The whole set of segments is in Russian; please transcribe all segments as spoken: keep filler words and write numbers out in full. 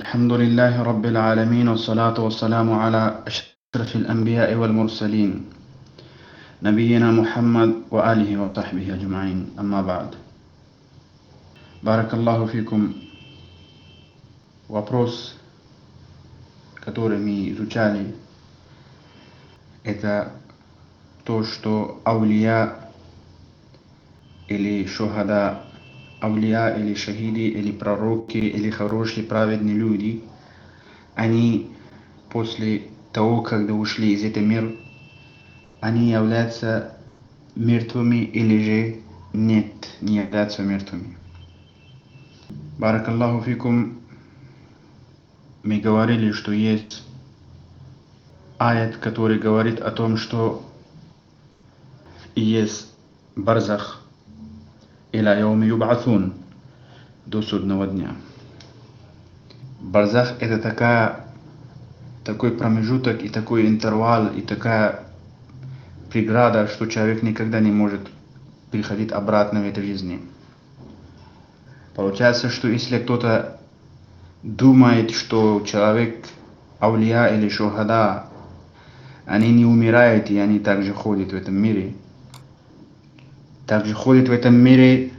الحمد لله رب العالمين والصلاة والسلام على أشرف الأنبياء والمرسلين نبينا محمد وآله وصحبه أجمعين أما بعد. Barakallahu fikum. Вопрос, который мы изучали, это то, что аулия или шухада, аулия или шахиди, или пророки, или хорошие праведные люди, они после того, когда ушли из этого мира, они являются мертвыми или же нет, не являются мертвыми. Баракаллаху фикум. Мы говорили, что есть аят, который говорит о том, что есть барзах иля яуми юб'атун, до судного дня. Барзах — это такая, такой промежуток и такой интервал и такая преграда, что человек никогда не может приходить обратно в этой жизни. Получается, что если кто-то думает, что человек, аулия или шухада, они не умирают, и они также ходят в этом мире, также ходят в этом мире,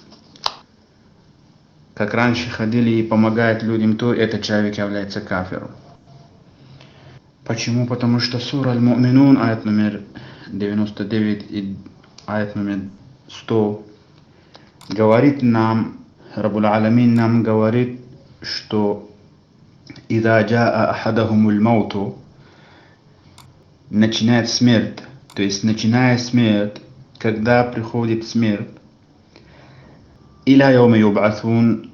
как раньше ходили и помогают людям, то этот человек является кафиром. Почему? Потому что сура Аль-Му'минун, аят номер девяносто девять и аят номер сто, говорит нам, Раббуль Аламин нам говорит, что «Иза джаа ахадахумуль мауту», начинает смерть, то есть начиная смерть, когда приходит смерть, «Иля яуми юб'атун»,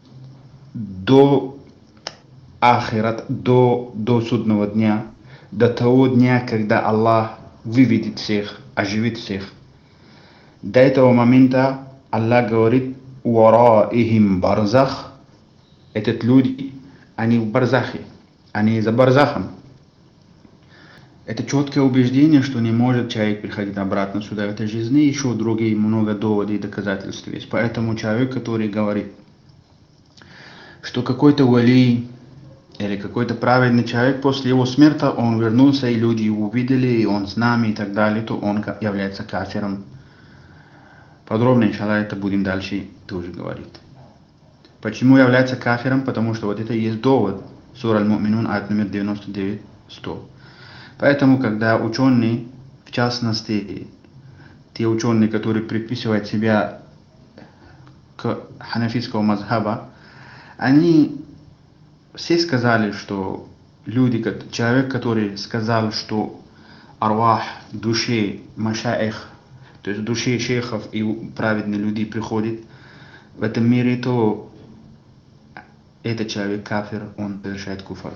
до ахират, до, до судного дня, до того дня, когда Аллах выведет всех, оживит всех. До этого момента Аллах говорит «Уараихим барзах», этот люди, они в барзахе, они за барзахом. Это четкое убеждение, что не может человек приходить обратно сюда в этой жизни, еще другие много доводов и доказательств есть. Поэтому человек, который говорит, что какой-то вали или какой-то праведный человек после его смерти, он вернулся, и люди его увидели, и он с нами и так далее, то он является кафиром. Подробно, иншаллах, это будем дальше тоже говорить. Почему является кафиром? Потому что вот это и есть довод. Сура Аль-Му'минун, аят номер девяносто девять сто. Поэтому, когда ученые, в частности, те ученые, которые приписывают себя к ханафитскому мазхаба, они все сказали, что люди, человек, который сказал, что арвах, души машаих, то есть души шейхов и праведных людей приходит в этом мире, то этот человек кафир, он совершает куфр.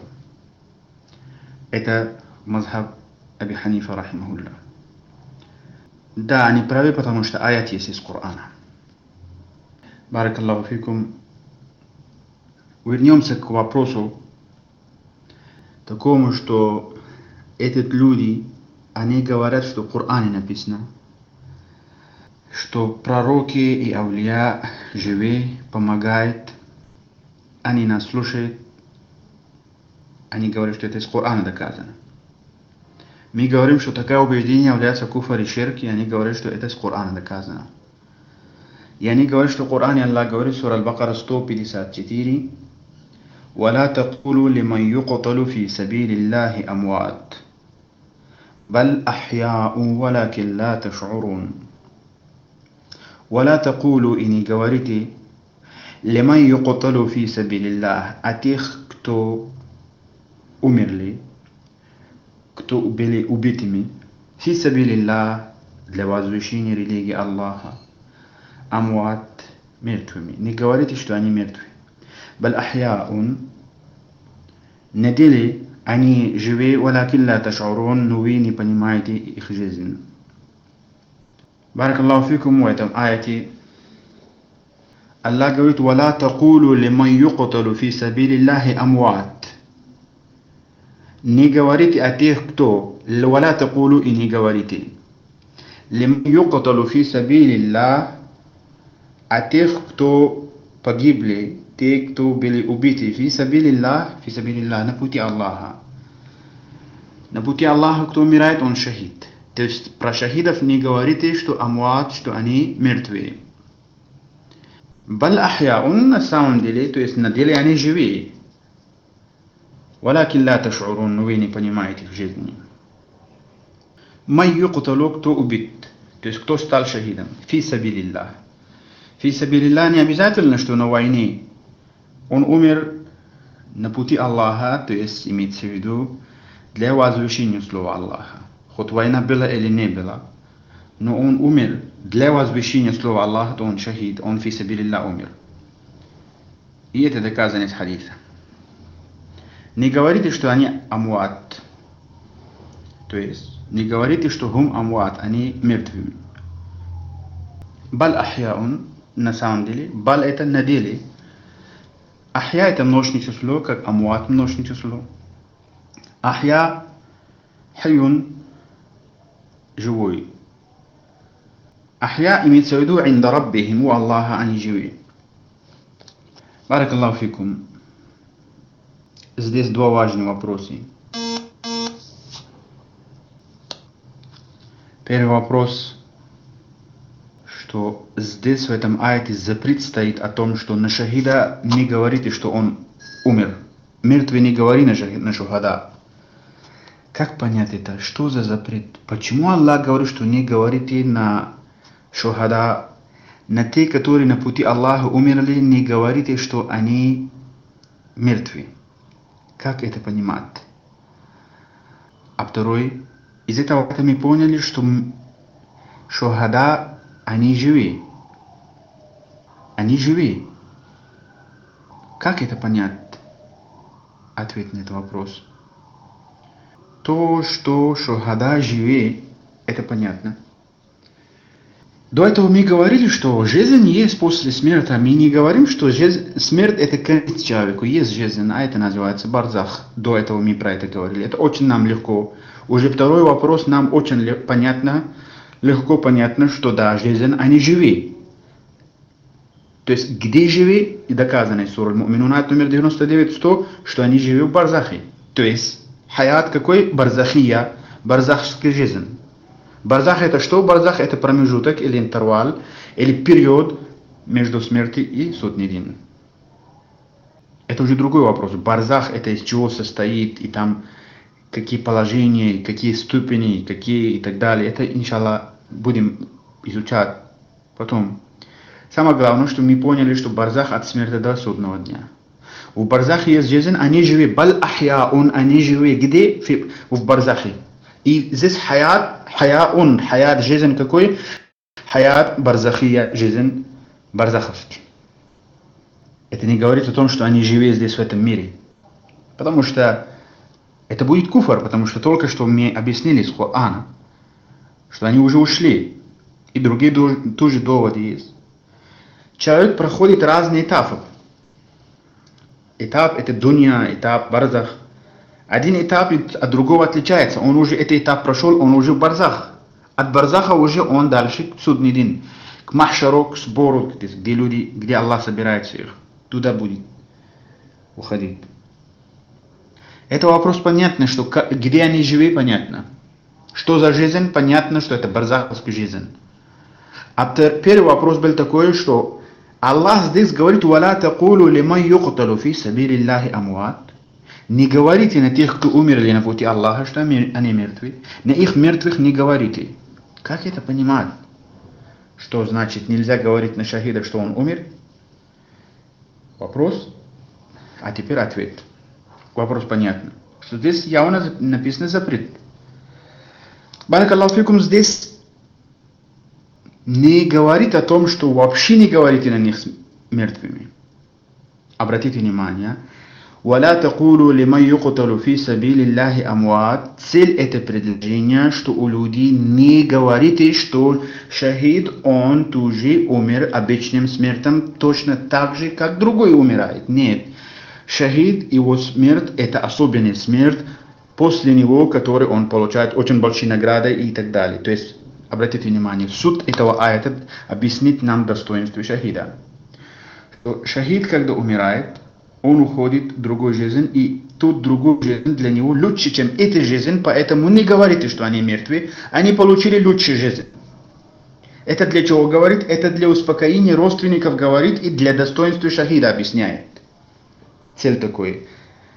Это мазхаб Аби Ханифа, рахимахуллах. Да, они правы, потому что аят есть из Корана. Баракаллаху фикум. Вернемся к вопросу такому, что эти люди, они говорят, что в Коране написано, что пророки и аулия живые помогают, они нас слушают, они говорят, что это из Корана доказано. Мы говорим, что такое убеждение является куфр и ширк, и они говорят, что это из Корана доказано. И они говорят, что в Коране Аллах говорит, сура Аль-Бакара сто пятьдесят четыре, ولا تقولوا لمن يقتل في سبيل الله أموات بل أحياء ولكن لا تشعرون. ولا تقولوا إني говорите لمن يقتل في سبيل الله, а тех, кто умерли, кто были убитыми, في سبيل الله, для возвещения религии Аллаха, амуат, мертвыми. Не говорите, что они мертвы. Баль ахьяун, на деле они живые, валакин ла таш'урун, но вы не понимаете их жизнь. Баракаллаху фикум. В этом аяте Аллах говорит: «Вала такулу лиман юqталу фи сабилиллахи амват». Не говорите о тех, кто, вала такулу, и не говорите лиман юqталу фи сабилиллах, о тех, кто погибли те, кто были убиты фи сабилиллах, фи сабилиллах, на пути Аллаха. На пути Аллаха, кто умирает, он шахид. То есть про шахидов не говорите, что амуат, что они мертвые. Баль ахья, он на самом деле, то есть на деле они живые. Валякин ла таш'урун, но вы не понимаете в жизни. Май юкталу, кто убит, то есть кто стал шахидом, фи сабилиллах. Фи сабилиллах не обязательно, что на войне. Он умер на пути Аллаха, то есть имеется в виду для возвещения слова Аллаха. Хоть война была или не была, но он умер для возвещения слова Аллаха, то он шахид, он фи сабилиллах умер. И это доказано из хадиса. Не говорите, что они амуат, то есть не говорите, что хум амуат, они мертвые. Баль ахьяун, на самом деле, баль это на деле. Ахья это множественное число, как амуат множественное число. Ахья, хаюн, живой. Ахья имеется в виду инда раббихим, у Аллаха они живые. Барак Аллаху фикум. Здесь два важных вопроса. Первый вопрос, что здесь в этом аяте запрет стоит о том, что на шахида не говорите, что он умер. Мертвый не говори на, шахид, на шухада. Как понять это? Что за запрет? Почему Аллах говорит, что не говорите на шухада, на те, которые на пути Аллаха умерли, не говорите, что они мертвы? Как это понимать? А второй, из этого мы поняли, что шухада, они живы. Они живы. Как это понять? Ответ на этот вопрос. То, что шухада живы, это понятно. До этого мы говорили, что жизнь есть после смерти. Мы не говорим, что жизнь, смерть это конец человеку. Есть жизнь, а это называется барзах. До этого мы про это говорили. Это очень нам легко. Уже второй вопрос нам очень лег- понятно, легко понятно, что да, жизнь, они живы. То есть, где живы, и доказано из Сура Аль-Му'минунат номер девяносто девять сто, что они живы в барзахе. То есть, хаят какой? Барзахия, барзахская жизнь. Барзах это что? Барзах это промежуток или интервал, или период между смертью и судный день. Это уже другой вопрос. Барзах это из чего состоит, и там какие положения, какие ступени, какие и так далее. Это, иншаллах, будем изучать потом. Самое главное, что мы поняли, что барзах от смерти до судного дня. В барзахе есть жизнь, они живы. Баль ахьяун, они живы. Где? В барзахе. И здесь хаят, хаяун, хаят, жизнь какой? Хаят, барзахия, жизнь, барзаховский. Это не говорит о том, что они живы здесь в этом мире. Потому что это будет куфр, потому что только что мне объяснили из Корана, что они уже ушли. И другие тоже доводы есть. Человек проходит разные этапы. Этап это дунья, этап барзах. Один этап от другого отличается. Он уже этот этап прошел, он уже в барзах. От барзаха уже он дальше к судный день. К махшару, к сбору, где люди, где Аллах собирает всех. Туда будет уходить. Это вопрос понятно, что где они живы, понятно. Что за жизнь, понятно, что это барзаховская жизнь. А первый вопрос был такой, что Аллах здесь говорит: «Валя такулу лиман юкталу фи сабилиллахи амуат». Не говорите на тех, кто умерли на пути Аллаха, что они мертвы. На их мертвых не говорите. Как это понимать? Что значит нельзя говорить на шахида, что он умер? Вопрос. А теперь ответ. Вопрос понятно. Что здесь явно написано запрет. Барак Аллаху фикум, здесь не говорит о том, что вообще не говорите на них мертвыми. Обратите внимание. «Валя такулу лиман юкталу фи сабилиллахи амуат». Цель это предложение, что у людей не говорите, что шахид, он тоже умер обычным смертью, точно так же, как другой умирает. Нет. Шахид, его смерть, это особенная смерть, после него, который он получает очень большие награды и так далее. То есть, обратите внимание, суть этого аята объяснит нам достоинство шахида. Шахид, когда умирает, он уходит в другую жизнь, и тут другую жизнь для него лучше, чем эта жизнь, поэтому не говорите, что они мертвы, они получили лучшую жизнь. Это для чего говорит? Это для успокоения родственников говорит и для достоинства шахида объясняет. Цель такой.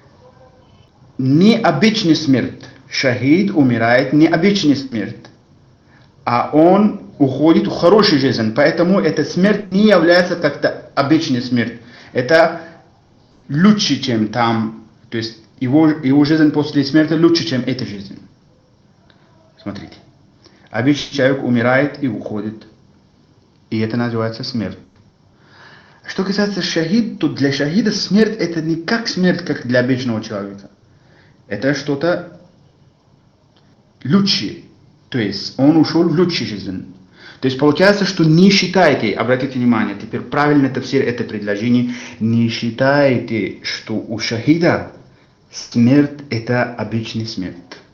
Необычная смерть. Шахид умирает необычная смерть. А он уходит в хорошую жизнь. Поэтому эта смерть не является как-то обычной смертью. Это лучше, чем там. То есть его, его жизнь после смерти лучше, чем эта жизнь. Смотрите. Обычный человек умирает и уходит. И это называется смерть. Что касается шахид, то для шахида смерть это не как смерть, как для обычного человека. Это что-то лучшее. То есть он ушел в лучшую жизнь. То есть получается, что не считайте, обратите внимание, теперь правильно тавсир это предложение, не считайте, что у шахида смерть это обычная смерть.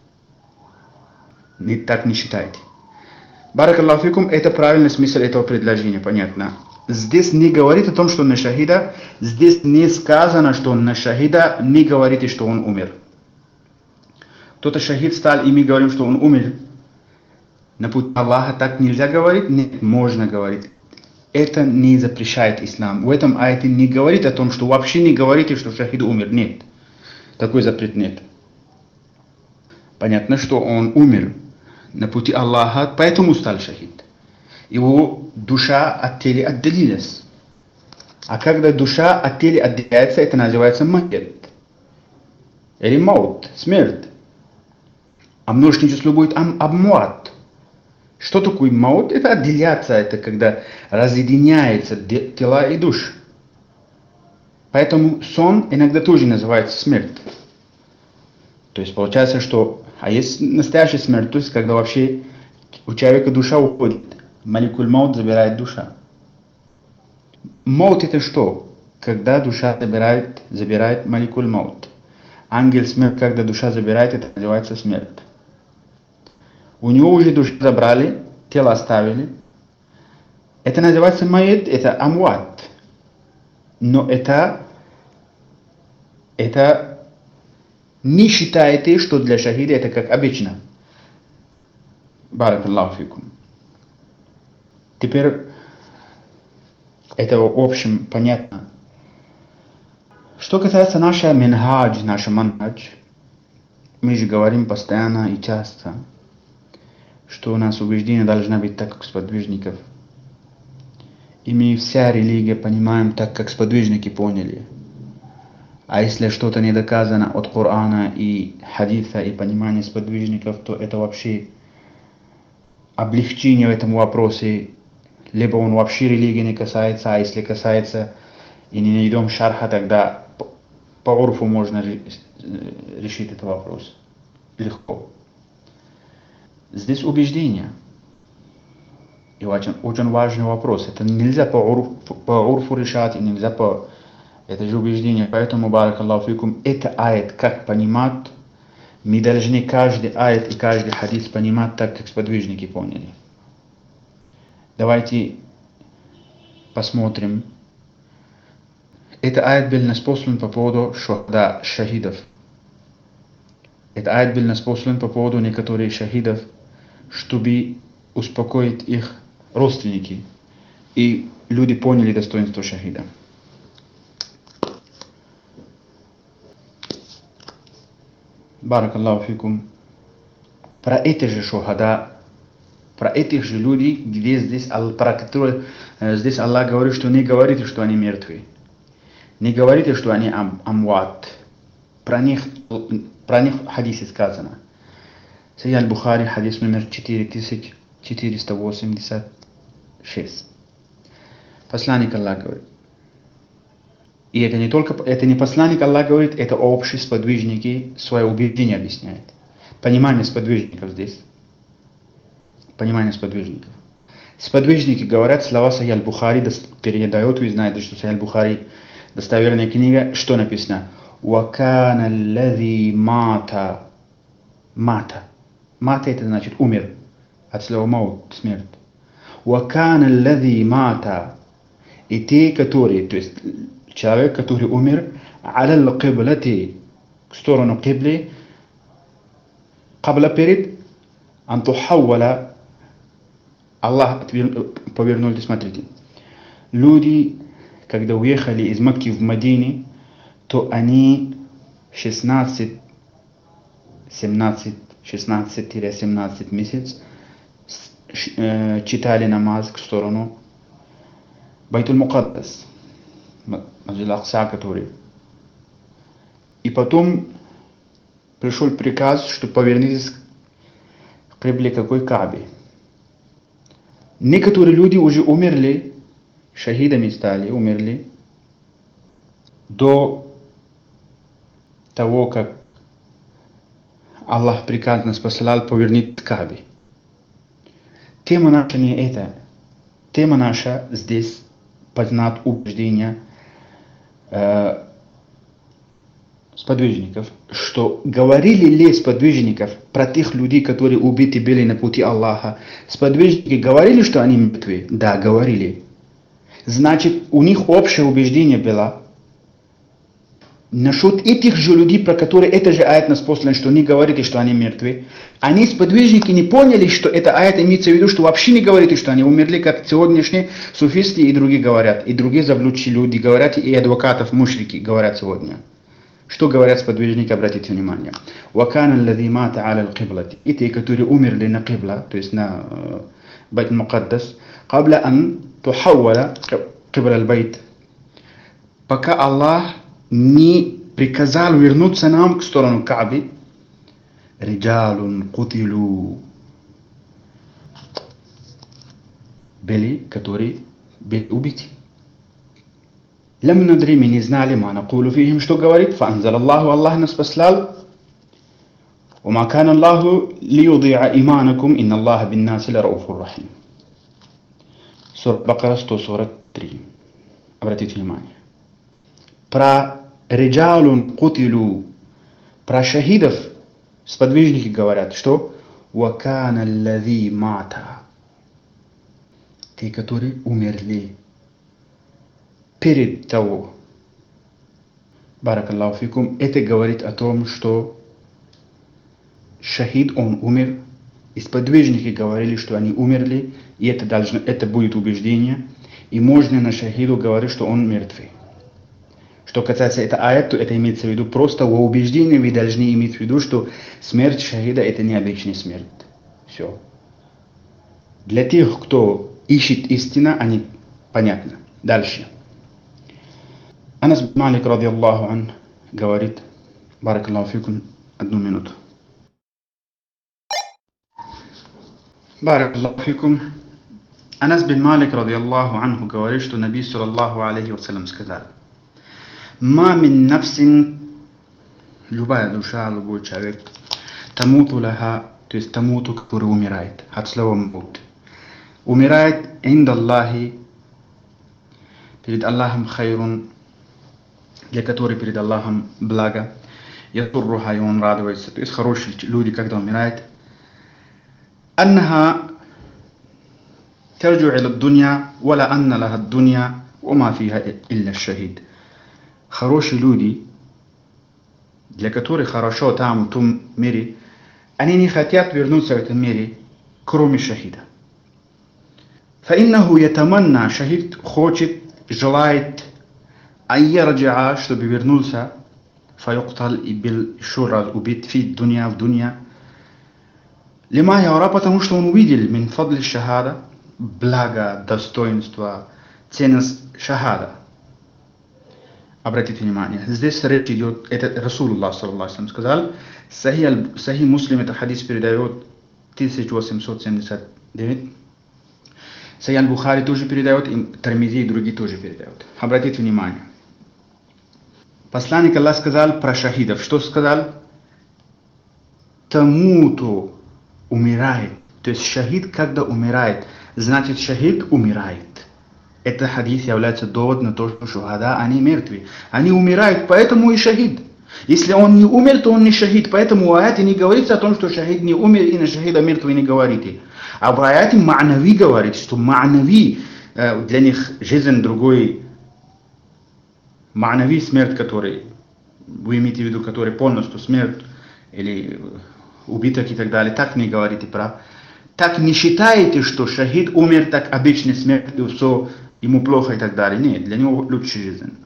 Не, так не считайте. Баракаллаху фикум, это правильный смысл этого предложения, понятно. Здесь не говорит о том, что на шахида, здесь не сказано, что на шахида не говорите, что он умер. Кто-то шахид стал, и мы говорим, что он умер. На пути Аллаха так нельзя говорить? Нет, можно говорить. Это не запрещает ислам. В этом аяте не говорит о том, что вообще не говорите, что шахид умер. Нет. Такой запрет нет. Понятно, что он умер на пути Аллаха, поэтому стал шахид. Его душа от тела отделилась. А когда душа от тела отделяется, это называется майят. Или маут, смерть. А множественное число будет ам, амуат. Что такое маут? Это отделяться, это когда разъединяются тела и душ. Поэтому сон иногда тоже называется смерть. То есть получается, что... А есть настоящая смерть, то есть когда вообще у человека душа уходит. Маликуль маут забирает душа. Маут это что? Когда душа забирает, забирает маликуль маут. Ангел смерти, когда душа забирает, это называется смерть. У него уже душу забрали, тело оставили. Это называется майет, это амуат. Но это, это не считайте, что для шахида это как обычно. Баракаллаху фикум. Теперь это в общем понятно. Что касается нашего минхадж, наша манхадж, мы же говорим постоянно и часто, что у нас убеждение должно быть так, как сподвижников. И мы вся религия понимаем так, как сподвижники поняли. А если что-то не доказано от Корана и хадиса и понимания сподвижников, то это вообще облегчение в этом вопросе. Либо он вообще религии не касается, а если касается и не найдем шарха, тогда по, по урфу можно решить этот вопрос. Легко. Здесь убеждение. И очень, очень важный вопрос. Это нельзя по урфу, по урфу решать, и нельзя по... Это же убеждение. Поэтому, баракаллаху фикум, это аят, как понимать, мы должны каждый аят и каждый хадис понимать так, как сподвижники поняли. Давайте посмотрим. Это аят был неспослан по поводу шухада, шахидов. Это аят был неспослан по поводу некоторых шахидов, чтобы успокоить их родственники. И люди поняли достоинство шахида. Баракаллаху фикум. Про этих же шухада, про этих же людей, где здесь, про которые здесь Аллах говорит, что не говорите, что они мертвы. Не говорите, что они ам, амват. Про них, про них в хадисе сказано. Сайя аль-Бухари, хадис номер четыре тысячи четыреста восемьдесят шесть. Посланник Аллах говорит. И это не только, это не посланник Аллах говорит, это общие сподвижники свое убеждение объясняет. Понимание сподвижников здесь. Понимание сподвижников. Сподвижники говорят слова Сайя аль-Бухари, передают, вы знаете, что Сайя аль-Бухари достоверная книга, что написано? «Вакана аллази мата». Мата. Мата это значит умер. От слова маут, смерть. «Вакана аллази мата». И те, которые, то есть человек, который умер, على القبلة, в сторону кибли, قبل перед, أن تحول, Аллах повернули, смотрите. Люди, когда уехали из Мекки в Медину, то они шестнадцать, семнадцать, шестнадцать-семнадцать месяцев читали намаз к сторону Байтуль Мукаддас, Масджид Акса, который. И потом пришел приказ, что повернитесь к кибле какой Каабе. Некоторые люди уже умерли, шахидами стали, умерли до того, как Аллах приказ нас посылал повернуть к Каабе. Тема наша не это. Тема наша здесь познать убеждения э, сподвижников, что говорили ли сподвижников про тех людей, которые убиты были на пути Аллаха. Сподвижники говорили, что они мертвы? Да, говорили. Значит, у них общее убеждение было насчет этих же людей, про которые это же аят нас послан, что не говорите, что они мертвы. Они, сподвижники, не поняли, что это аят имеется в виду, что вообще не говорите, что они умерли, как сегодняшние суфисты и другие говорят. И другие заблудшие люди говорят, и адвокатов мушрики говорят сегодня. Что говорят сподвижники, обратите внимание. وَكَانَ الَّذِي مَاتَ عَلَى الْقِبْلَةِ. И те, которые умерли на кибла, то есть на Байт Мукаддас, قبل أن تحول قبل البيت. Пока Аллах не приказал вернуться нам к сторону Кааби, رِجَالٌ قُتِلُوا. Были, которые были убиты. لم ندري, мы не знали, ما نقول فيهم, что говорит, فأنزل الله, Аллах нас послал, وما كان الله ليضيع إيمانكم إن الله بالناس لرؤوف رحيم. Сура Бакара сто сорок три. Обратите внимание. Про риджалун кутилу, про шахидов сподвижники говорят, что وَكَانَ الَّذِي مَاتَ. Те, которые умерли перед того. Баракаллаху фикум. Это говорит о том, что шахид, он умер, и сподвижники говорили, что они умерли, и это, должно, это будет убеждение, и можно на шахиду говорить, что он мертвый. Что касается этого аят, то это имеется в виду просто во убеждении вы должны иметь в виду, что смерть шахида это не обычная смерть. Все. Для тех, кто ищет истину, они понятно. Дальше. Анас бин Малик, ради Аллаху ан, говорит, баракаллаху фикум, одну минуту. Баракаллаху фикум. Анас бин Малик, ради Аллаху анху, говорит, что Наби саллаллаху алейхи вассалям сказал: «Ма мин нафсин», любая душа, любой человек, тамуту лаха, то есть тамуту, который умирает, от слова мут, умирает инда Аллахи, перед Аллахом хайрун, для которой перед Аллахом благо, ятурруха, и он радуется, то есть хорошие люди, когда умирают, аннаха тарджу иля дунья, вала анна лаха дунья, вама фиха илля шахид. Хорошие люди, для которых хорошо там, в том мире, они не хотят вернуться в этом мире, кроме шахида. فإنه يتمنى, шахид хочет, желает, айярджаа, чтобы вернулся, фаюктал, и был еще раз убит, фи дуня, в дуня. Лима яра, потому что он увидел, мин фадли шахада, благо, достоинство, ценность шахада. Обратите внимание, здесь речь идет, это Расулуллах саллаллаху алейхи ва саллям сказал, Сахи, Сахи Муслим, это хадис передает тысяча восемьсот семьдесят девять, Сахи Аль-Бухари тоже передает, и Тирмизи и другие тоже передают. Обратите внимание. Посланник Аллах сказал про шахидов. Что сказал? Тамуту, умирает. То есть шахид, когда умирает, значит шахид умирает. Этот хадис является доводом на то, что шухада, они мертвы. Они умирают, поэтому и шахид. Если он не умер, то он не шахид. Поэтому в аяте не говорится о том, что шахид не умер, и на шахида мертвый не говорите. А в аяте ма'нави говорит, что ма'нави, для них жизнь другой, мa'нави смерть, который, вы имеете в виду, который полностью смерть, или убиток и так далее, так не говорите про. Так не считаете, что шахид умер так обычной смертью, все, ему плохо и так далее. Нет, для него лучше жизнь.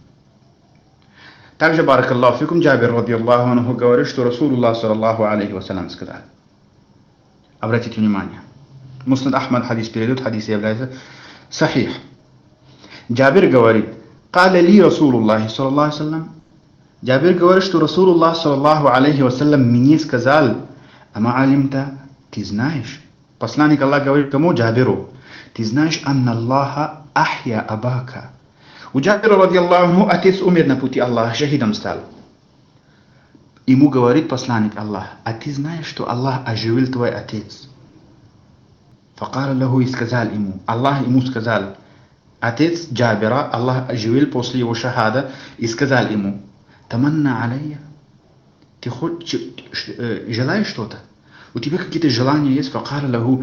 Также, баракаллаху фикум, Джабир, радиаллаху анху, говорит, что Расулуллах, саллаллаху алейхи вассалям, сказал. Обратите внимание. Муснад Ахмад хадис передает, хадис является сахих. Джабир говорит, «Каля ли Расулуллах, саллаллаху алейхи вассалям». Джабир говорит, что Расулуллах, саллаллаху алейхи вассалям, мне сказал, «Ама алимта, ты знаешь?» Посланник Аллаха говорит кому? Джабиру. Ты знаешь, анна Аллаха ахья абака. У Джабира, радиаллаху анху, отец умер на пути Аллаха, шахидом стал. Ему говорит посланник Аллаха, а ты знаешь, что Аллах оживил твой отец? Факара лаху, и сказал ему, Аллах ему сказал, отец Джабира, Аллах оживил после его шахада, и сказал ему, таманна алейя, ты желаешь что-то? У тебя какие-то желания есть? Факара лаху,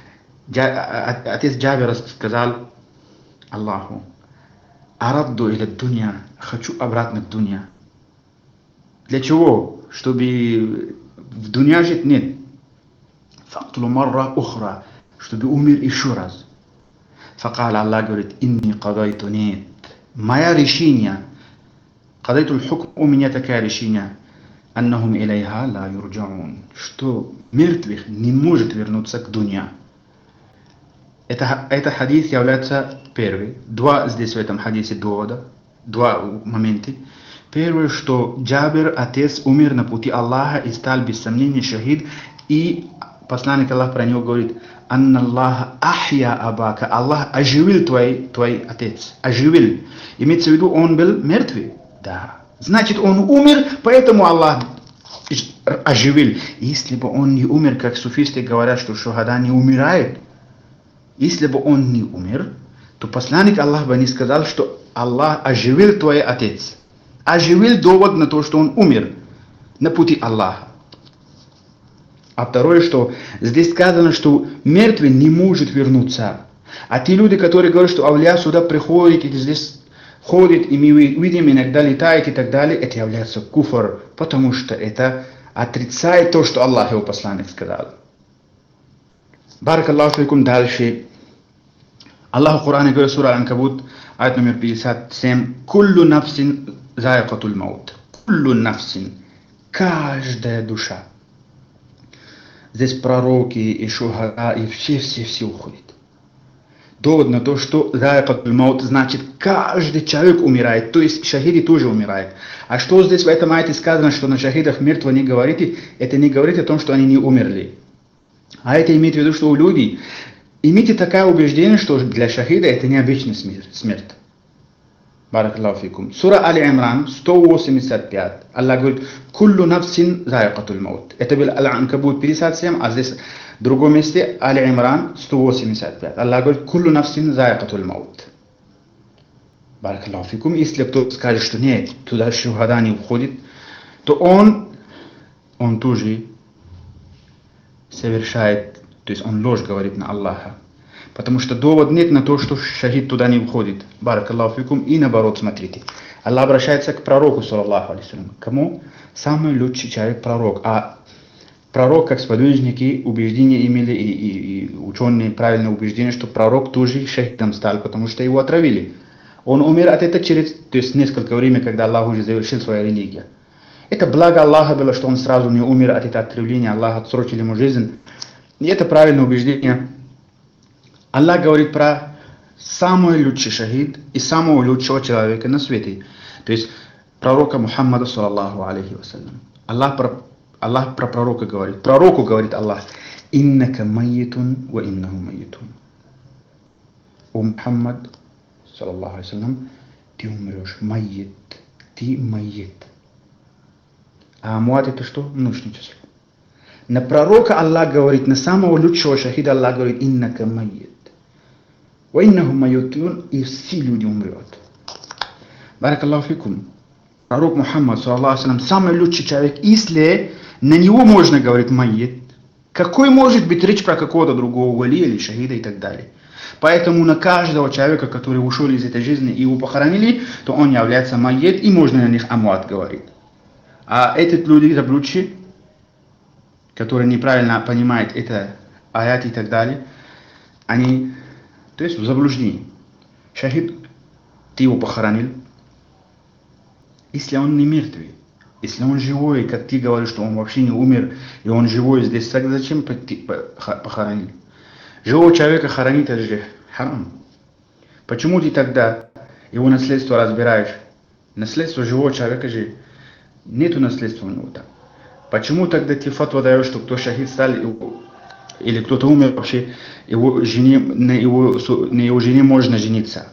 отец Джабира сказал Аллаху, арадду иля дунья, хочу обратно в дунья. Для чего? Чтобы в дунья жить? Нет. Фактулу марра ухра, чтобы умер еще раз. Факал Аллах говорит, инни кадайту, нет. Моя решение, кадайту хукм, у меня такое решение, аннахум илайха ла юрджаун, что мертвых не может вернуться к дунья. Это, это хадис является первый. Два здесь в этом хадисе довода, два момента. Первое, что Джабир, отец, умер на пути Аллаха и стал без сомнения шахид. И посланник Аллаха про него говорит, «Анна Аллаха ахья абака». Аллах оживил твой, твой отец. Оживил. Имеется в виду, он был мертвый? Да. Значит, он умер, поэтому Аллах оживил. Если бы он не умер, как суфисты говорят, что шухада не умирает, если бы он не умер, то посланник Аллаха бы не сказал, что Аллах оживил твой отец. Оживил довод на то, что он умер на пути Аллаха. А второе, что здесь сказано, что мертвый не может вернуться. А те люди, которые говорят, что авлия сюда приходит, и здесь ходит, и мы видим, иногда летает и так далее, это является куфр, потому что это отрицает то, что Аллах его посланник сказал. Баракаллаху фикум, дальше. Аллах в Коране говорит, сура Анкабут, аят номер пятьдесят семь, «Куллу нафсин заикатуль маут». Куллу нафсин. Каждая душа. Здесь пророки и шухара, и все-все-все уходят. Довод на то, что заикатуль маут значит, каждый человек умирает, то есть шахиды тоже умирают. А что здесь в этом аяте сказано, что на шахидах мертво не говорите, это не говорит о том, что они не умерли. А это имеет в виду, что у людей имейте такое убеждение, что для шахида это необычная смерть. Баракаллаху фикум. Сура Али Имран, сто восемьдесят пять. Аллах говорит, «Куллу нафсин заикатуль маут». Это был Аль-Анкабут пятьдесят семь, а здесь в другом месте Али Имран, сто восемьдесят пять. Аллах говорит, «Куллу нафсин заикатуль маут». Баракаллаху фикум. Если кто скажет, что нет, туда шухада не входит, то он, он тоже совершает, то есть он ложь говорит на Аллаха. Потому что довод нет на то, что шахид туда не входит. Баракаллаху фикум. И наоборот, смотрите. Аллах обращается к пророку, саллаллаху алейхи вассалям. Кому? Самый лучший человек пророк. А пророк, как сподвижники, убеждения имели, и, и, и ученые правильное убеждение, что пророк тоже шахидом стал, потому что его отравили. Он умер от этого через, то есть несколько времени, когда Аллах уже завершил свою религию. Это благо Аллаха было, что он сразу не умер от этого отравления. Аллах отсрочил ему жизнь. И это правильное убеждение. Аллах говорит про самый лучший шахид и самого лучшего человека на свете. То есть пророка Мухаммада, саллаллаху алейхи вассалям. Аллах про, Аллах про пророка говорит. Пророку говорит Аллах, «Иннака майятун ва иннаху майятун». О Мухаммад, саллаллаху алейхи вассалям, ты умрешь, майят, ты майят. А амуат это что? Множественное число. На пророка Аллах говорит, на самого лучшего шахида Аллах говорит, «Иннака майят». Ва иннаху майятун, и все люди умрут. Баракаллаху фикум. Пророк Мухаммад, саллаллаху алейхи вассалям, самый лучший человек. Если на него можно говорить майят, какой может быть речь про какого-то другого вали или шахида и так далее? Поэтому на каждого человека, который ушел из этой жизни и его похоронили, то он является майет, и можно на них амуат говорить. А эти люди, заблудшие, которые неправильно понимают это аят и так далее, они, то есть в заблуждении. Шахид, ты его похоронил, если он не мертвый, если он живой, как ты говоришь, что он вообще не умер, и он живой здесь, так зачем похоронил? Живого человека хоронить, это же харам. Почему ты тогда его наследство разбираешь? Наследство живого человека же нету наследства у него там. Почему тогда ты фатва даешь, что кто шахид стал, или кто-то умер вообще, его жене, на, его, на его жене можно жениться?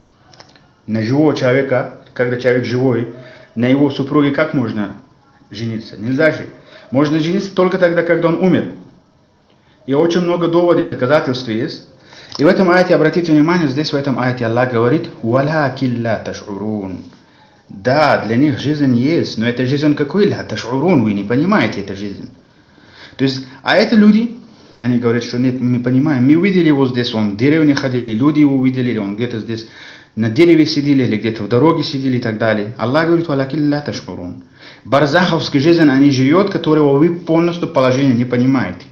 На живого человека, когда человек живой, на его супруге как можно жениться? Нельзя же. Можно жениться только тогда, когда он умер. И очень много доводов, доказательств есть. И в этом аяте, обратите внимание, здесь в этом аяте Аллах говорит: «Валякин ла таш'урун». Да, для них жизнь есть, но это жизнь какой? Ла таш'урун, вы не понимаете эту жизнь. То есть, а это люди, они говорят, что нет, мы понимаем, мы увидели его здесь, он в деревне ходил, люди его увидели, он где-то здесь на дереве сидели, или где-то в дороге сидели и так далее. Аллах говорит: «Валякин ла таш'урун». Барзаховская жизнь, они живет, которого вы полностью положение не понимаете.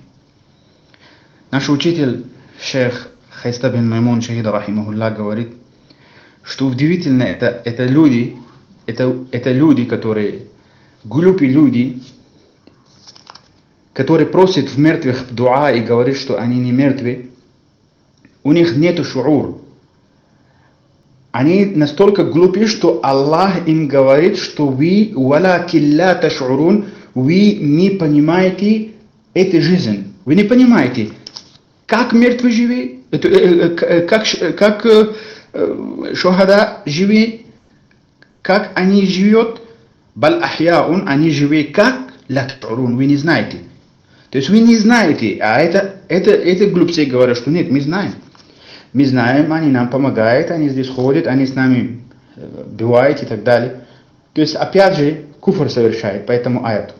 Наш учитель, шейх Хайста бин Маймун Шахида рахимахуллах, говорит, что удивительно, это, это люди, это, это люди, которые, глупые люди, которые просят в мертвых дуа и говорят, что они не мертвы, у них нету шуур. Они настолько глупые, что Аллах им говорит, что вы, валякин ла таш'урун, вы не понимаете эту жизнь. Вы не понимаете, как мертвые живы, как, как шухада живы, как они живут, бал ахьяун, они живы, как ла таш'урун, вы не знаете. То есть вы не знаете, а это, это, это глупцы говорят, что нет, мы знаем. Мы знаем, они нам помогают, они здесь ходят, они с нами бывают и так далее. То есть опять же куфр совершает по этому аяту.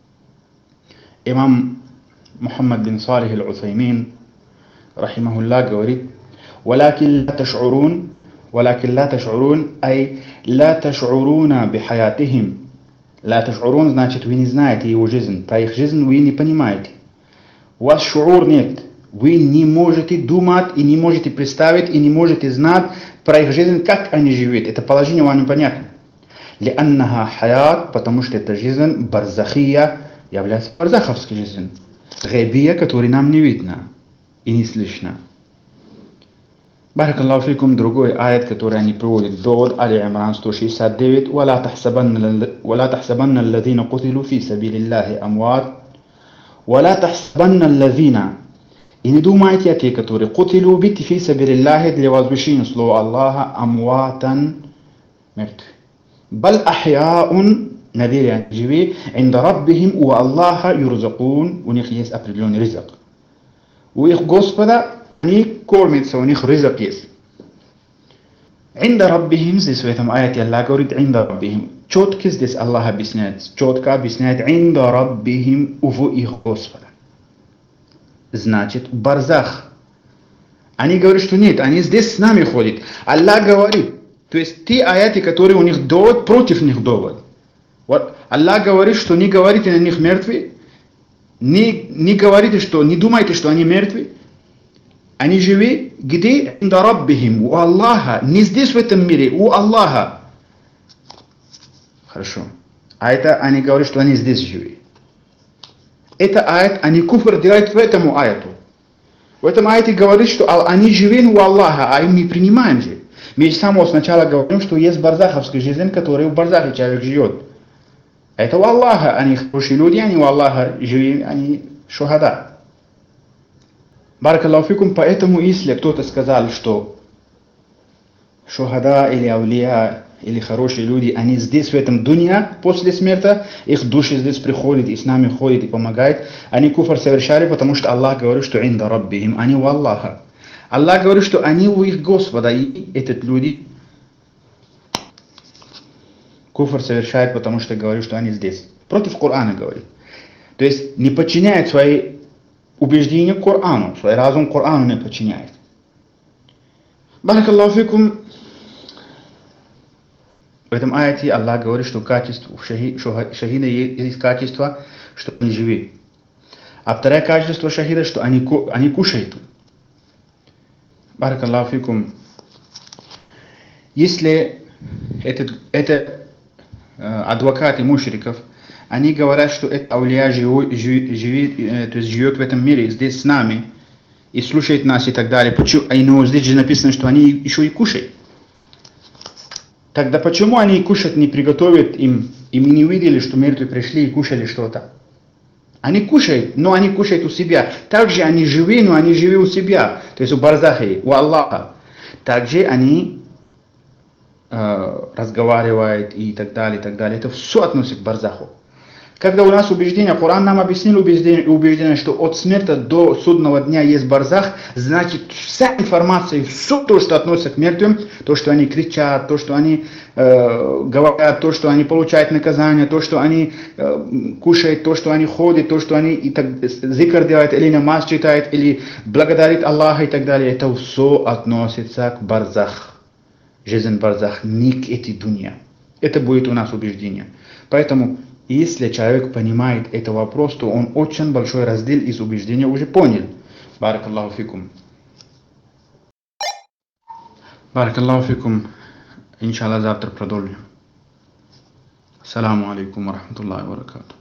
Имам Мухаммад бин Салих аль-Усаймин рахимахуллах говорит: «Валякин ла таш'урун, валякин ла таш'урун, ай ла таш'уруна бихаятихим». Ла таш'урун значит, вы не знаете его жизнь, по их жизни вы не понимаете. У вас шуур нет. Вы не можете думать и не можете представить и не можете знать про их жизнь, как они живут. Это положение вам непонятно. Лианнаха хаят, потому что эта жизнь барзахия является барзаховской жизнью. Гайбия, которая нам не видна и не слышна. Баракаллаху фикум, другой аят, который они приводят, довод Али Имран сто шестьдесят девять. «Вала тахсабанна аллазина кутилу фи сабилиллахи амват». «Вала тахсабанна аллазина». И не думайте о те, которые кутилу бити фи сабилиллахи, для возвещения слова Аллаха, амватан, мертвые. Бал ахьяун, на деле они живы, инда раббихим у Аллаха юрзакун, у них есть определенный ризак. У их Господа они кормятся, у них ризак есть. Инда раббихим, здесь в этом аяте Аллах говорит инда раббихим. Четко здесь Аллах объясняет, четко объясняет инда раббихим у их Господа. Значит, барзах. Они говорят, что нет, они здесь с нами ходят. Аллах говорит, то есть те аяты, которые у них довод, против них довод. Вот Аллах говорит, что не говорите на них мертвые, не, не говорите, что, не думайте, что они мертвые. Они живы где? Инда раббихим, у Аллаха, не здесь в этом мире, у Аллаха. Хорошо. А это они говорят, что они здесь живы. Это аят, они куфр делают в этом аяту. В этом аяте говорит, что они живы у Аллаха, а мы принимаем же. Мы с самого сначала говорим, что есть барзаховская жизнь, которая в барзахе человек живет. Это у Аллаха, они хорошие люди, они у Аллаха живы, они шухада. Баракаллаху фикум, поэтому если кто-то сказал, что шухада или аулия, или хорошие люди, они здесь в этом дунья после смерти, их души здесь приходят и с нами ходят и помогают, они куфр совершали, потому что Аллах говорит, что инда раббихим, они у Аллаха. Аллах говорит, что они у их Господа, и эти люди куфр совершают, потому что говорят, что они здесь. Против Корана говорит. То есть не подчиняет свои убеждения Корану, свой разум Корану не подчиняет. Барак Аллаху фикум. В этом аяте Аллах говорит, что качество шахида есть качество, что они живы. А второе качество шахида, что они, они кушают. Барак Аллаху фикум. Если это, это э, адвокаты мушриков, они говорят, что это аулия живет, живет, э, то есть живет в этом мире, здесь с нами, и слушает нас и так далее. Почему? Но здесь же написано, что они еще и кушают. Тогда почему они кушать не приготовят им, и мы не увидели, что мертвые пришли и кушали что-то? Они кушают, но они кушают у себя. Также они живы, но они живы у себя, то есть у барзахи, у Аллаха. Также они э, разговаривают и так далее, и так далее. Это все относится к барзаху. Когда у нас убеждение, Коран нам объяснил убеждение, убеждение, что от смерти до судного дня есть барзах, значит вся информация, все то, что относится к мертвым, то, что они кричат, то, что они э, говорят, то, что они получают наказание, то, что они э, кушают, то, что они ходят, то, что они и так, зикр делают, или намаз читают, или благодарит Аллаха и так далее, это все относится к барзах. Жизнь барзах, не к этой дуне. Это будет у нас убеждение. Поэтому если человек понимает этот вопрос, то он очень большой раздел из убеждения уже понял. Барак Аллаху фикум. Барак Аллаху фикум. Иншаллах завтра продолжим. Ассаламу алейкум ва рахматуллахи ва баракатух.